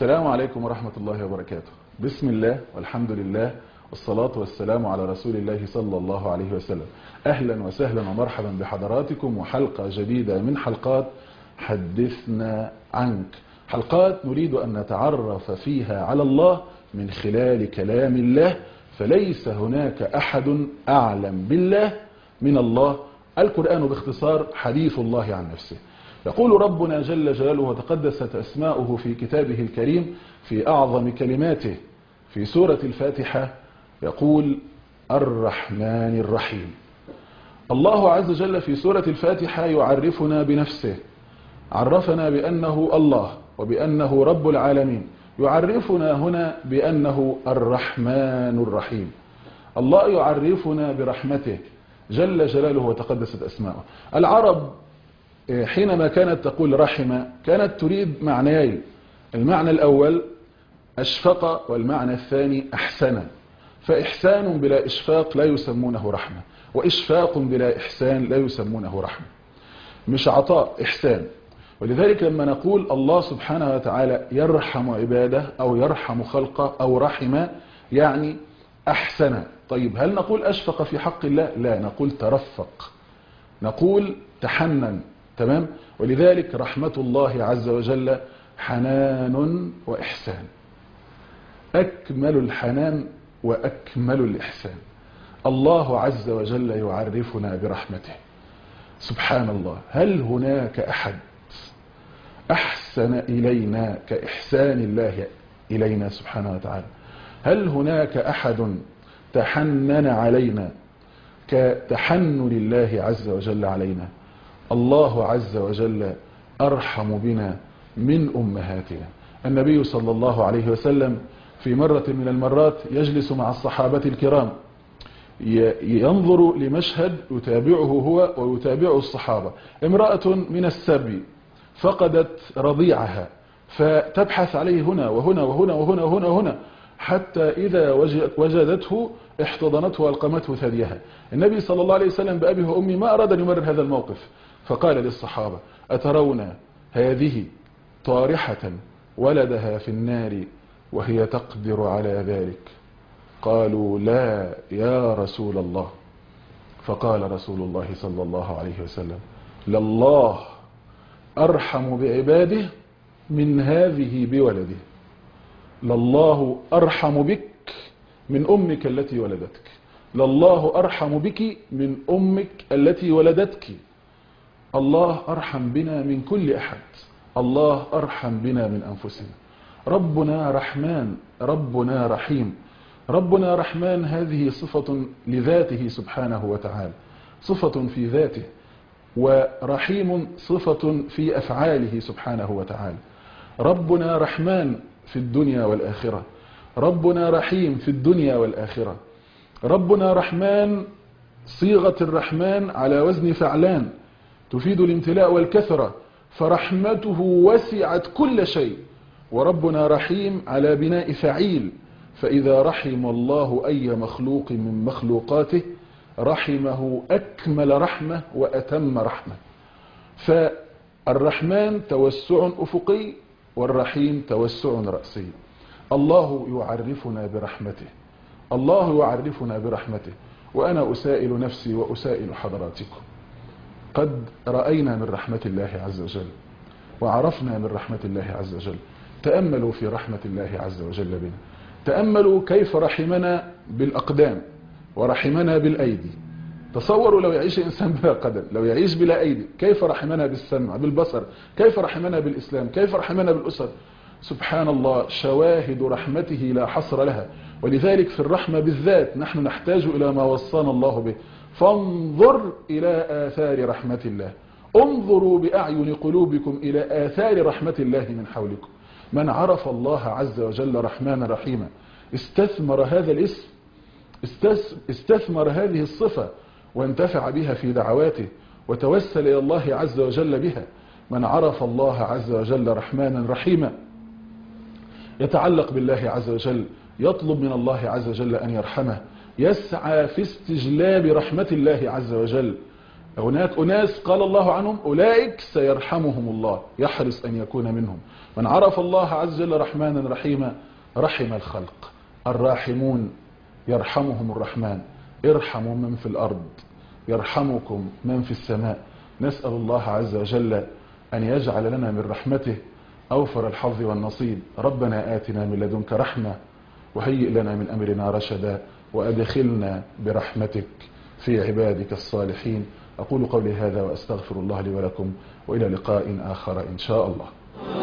السلام عليكم ورحمة الله وبركاته. بسم الله والحمد لله والصلاة والسلام على رسول الله صلى الله عليه وسلم. أهلا وسهلا ومرحبا بحضراتكم وحلقة جديدة من حلقات حدثنا عنك، حلقات نريد أن نتعرف فيها على الله من خلال كلام الله، فليس هناك أحد أعلم بالله من الله. القرآن باختصار حديث الله عن نفسه. يقول ربنا جل جلاله وتقدست أسماؤه في كتابه الكريم في أعظم كلماته في سورة الفاتحة، يقول الرحمن الرحيم. الله عز وجل في سورة الفاتحة يعرفنا بنفسه، عرفنا بأنه الله وبأنه رب العالمين، يعرفنا هنا بأنه الرحمن الرحيم. الله يعرفنا برحمته جل جلاله وتقدست أسماؤه. العرب حينما كانت تقول رحمة كانت تريد معنيين، المعنى الأول أشفق والمعنى الثاني أحسن، فإحسان بلا إشفاق لا يسمونه رحمة، وإشفاق بلا إحسان لا يسمونه رحمة، مش عطاء، إحسان. ولذلك لما نقول الله سبحانه وتعالى يرحم عباده أو يرحم خلقه أو رحمه يعني أحسن. طيب هل نقول أشفق في حق الله؟ لا، نقول ترفق، نقول تحنن، تمام. ولذلك رحمة الله عز وجل حنان وإحسان، أكمل الحنان وأكمل الإحسان. الله عز وجل يعرفنا برحمته. سبحان الله، هل هناك أحد أحسن إلينا كإحسان الله إلينا سبحانه وتعالى؟ هل هناك أحد تحنن علينا كتحنن الله عز وجل علينا؟ الله عز وجل أرحم بنا من أمهاتنا. النبي صلى الله عليه وسلم في مرة من المرات يجلس مع الصحابة الكرام، ينظر لمشهد يتابعه هو ويتابعه الصحابة. امرأة من السبي فقدت رضيعها، فتبحث عليه هنا وهنا وهنا وهنا وهنا وهنا، حتى إذا وجدته احتضنته والقمته ثديها. النبي صلى الله عليه وسلم بأبيه وأمي ما أراد أن يمرر هذا الموقف، فقال للصحابة: أترون هذه طارحة ولدها في النار وهي تقدر على ذلك؟ قالوا: لا يا رسول الله. فقال رسول الله صلى الله عليه وسلم: لله أرحم بعباده من هذه بولده. لله أرحم بك من أمك التي ولدتك، لله أرحم بك من أمك التي ولدتك. الله أرحم بنا من كل أحد، الله أرحم بنا من أنفسنا. ربنا رحمن، ربنا رحيم. ربنا رحمن هذه صفة لذاته سبحانه وتعالى، صفة في ذاته، ورحيم صفة في أفعاله سبحانه وتعالى. ربنا رحمن في الدنيا والآخرة، ربنا رحيم في الدنيا والآخرة. ربنا رحمن، صيغة الرحمن على وزن فعلان تفيد الامتلاء والكثرة، فرحمته وسعت كل شيء. وربنا رحيم على بناء فعيل، فإذا رحم الله أي مخلوق من مخلوقاته رحمه أكمل رحمة وأتم رحمة. فالرحمن توسع أفقي والرحيم توسع رأسي. الله يعرفنا برحمته، الله يعرفنا برحمته. وأنا أسائل نفسي وأسائل حضراتكم، قد رأينا من رحمة الله عز وجل وعرفنا من رحمة الله عز وجل. تأملوا في رحمة الله عز وجل بنا، تأملوا كيف رحمنا بالأقدام ورحمنا بالأيدي. تصوروا لو يعيش إنسان بلا قدم، لو يعيش بلا أيدي، كيف رحمنا بالسمع بالبصر، كيف رحمنا بالإسلام، كيف رحمنا بالأسر. سبحان الله، شواهد رحمته لا حصر لها. ولذلك في الرحمة بالذات نحن نحتاج إلى ما وصانا الله به: فانظر إلى آثار رحمة الله، انظروا بأعين قلوبكم إلى آثار رحمة الله من حولكم. من عرف الله عز وجل رحمن رحيما استثمر هذا الاسم، استثمر هذه الصفة وانتفع بها في دعواته وتوسل إلى الله عز وجل بها. من عرف الله عز وجل رحمانا رحيما يتعلق بالله عز وجل، يطلب من الله عز وجل أن يرحمه، يسعى في استجلاب رحمة الله عز وجل. هناك أناس قال الله عنهم أولئك سيرحمهم الله، يحرص أن يكون منهم. من عرف الله عز وجل رحمانا رحيما رحم الخلق. الراحمون يرحمهم الرحمن، ارحموا من في الأرض يرحمكم من في السماء. نسأل الله عز وجل أن يجعل لنا من رحمته أوفر الحظ والنصيب. ربنا آتنا من لدنك رحمة وهيئ لنا من أمرنا رشدا وأدخلنا برحمتك في عبادك الصالحين. أقول قولي هذا وأستغفر الله لي ولكم، وإلى لقاء آخر إن شاء الله.